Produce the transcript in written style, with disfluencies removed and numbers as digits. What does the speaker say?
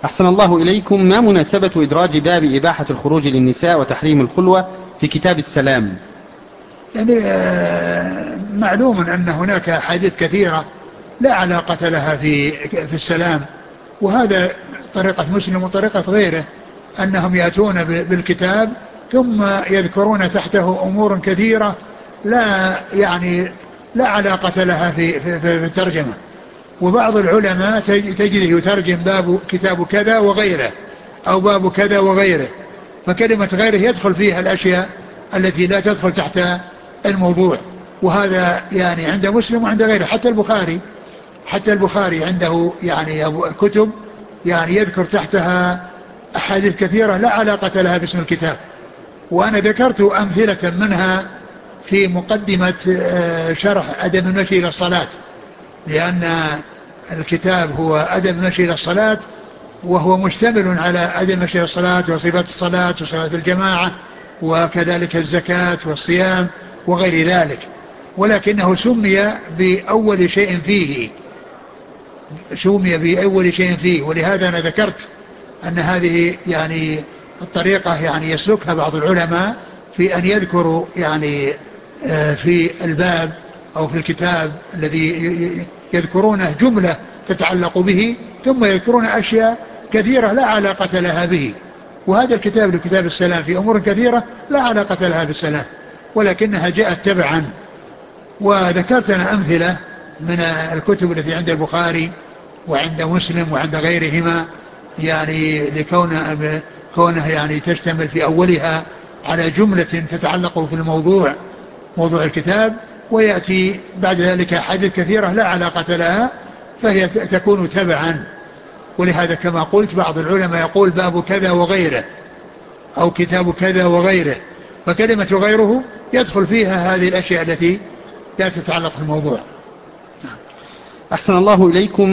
أحسن الله إليكم، ما مناسبة إدراج باب إباحة الخروج للنساء وتحريم الخلوة في كتاب السلام؟ يعني معلوم أن هناك أحاديث كثيرة لا علاقة لها في السلام، وهذا طريقة مسلم وطريقة غيره، أنهم يأتون بالكتاب ثم يذكرون تحته أمور كثيرة لا علاقة لها في الترجمة. وبعض العلماء تجده يترجم باب كتاب كذا وغيره، أو باب كذا وغيره، فكلمة غيره يدخل فيها الأشياء التي لا تدخل تحت الموضوع. وهذا يعني عند مسلم وعند غيره، حتى البخاري عنده يعني كتب يعني يذكر تحتها أحاديث كثيرة لا علاقة لها باسم الكتاب. وأنا ذكرت أمثلة منها في مقدمة شرح أدب المشي إلى الصلاة، لأن الكتاب هو أدب المشي إلى الصلاة، وهو مشتمل على أدب المشي إلى الصلاة وصفات الصلاة وصلاة الجماعة وكذلك الزكاة والصيام وغير ذلك، ولكنه سمي بأول شيء فيه. ولهذا أنا ذكرت أن هذه يعني الطريقة يعني يسلكها بعض العلماء في أن يذكروا يعني في الباب أو في الكتاب الذي يذكرونه جملة تتعلق به، ثم يذكرون أشياء كثيرة لا علاقة لها به. وهذا الكتاب لكتاب السلام في أمور كثيرة لا علاقة لها بالسلام، ولكنها جاءت تبعا. وذكرت أنا أمثلة من الكتب التي عند البخاري وعند مسلم وعند غيرهما، يعني كونه يعني تشتمل في أولها على جملة تتعلق في موضوع الكتاب، ويأتي بعد ذلك حديث كثيرة لا علاقة لها، فهي تكون تبعا. ولهذا كما قلت بعض العلماء يقول باب كذا وغيره أو كتاب كذا وغيره، فكلمة غيره يدخل فيها هذه الأشياء التي لا تتعلق في الموضوع. أحسن الله إليكم.